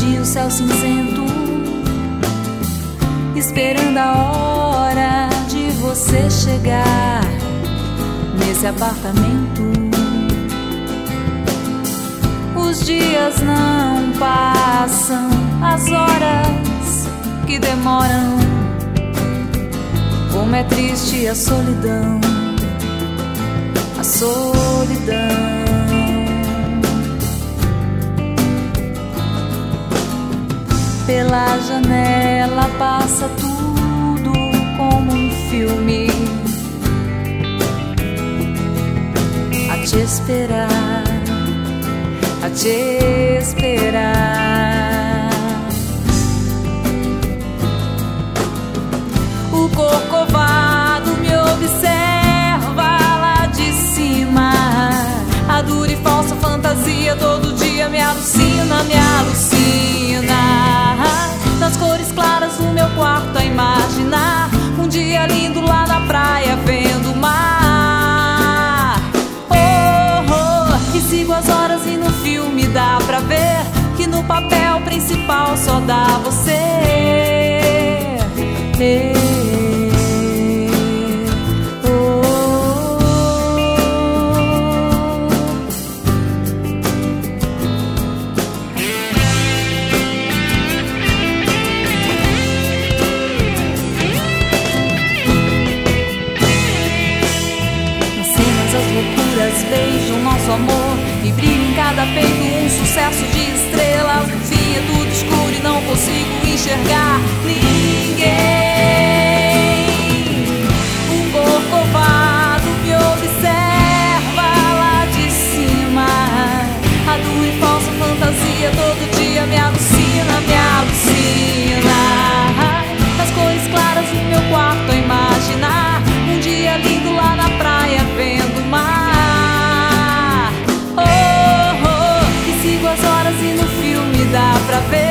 dia o céu cinzento, esperando a hora de você chegar nesse apartamento. Os dias não passam, as horas que demoram. Como é triste a solidão, a solidão. Pela janela passa tudo como um filme, a te esperar, a te esperar. O corcovado me observa lá de cima, a dura e falsa fantasia todo dia me alucina, me alucina. Nas cores claras do meu quarto a imaginar um dia lindo lá na praia vendo o mar. Oh, oh, e sigo as horas e no filme dá pra ver que no papel principal só dá você. Beijam nosso amor e brilha em cada peito um sucesso de estrelas. No fim é tudo escuro e não consigo enxergar ninguém. Um corcovado me observa lá de cima, a dura e falsa fantasia todo dia me alucina, me alucina. Nas cores claras do meu quarto a imaginar um dia lindo lá na praia vendo o mar. As horas e no filme dá pra ver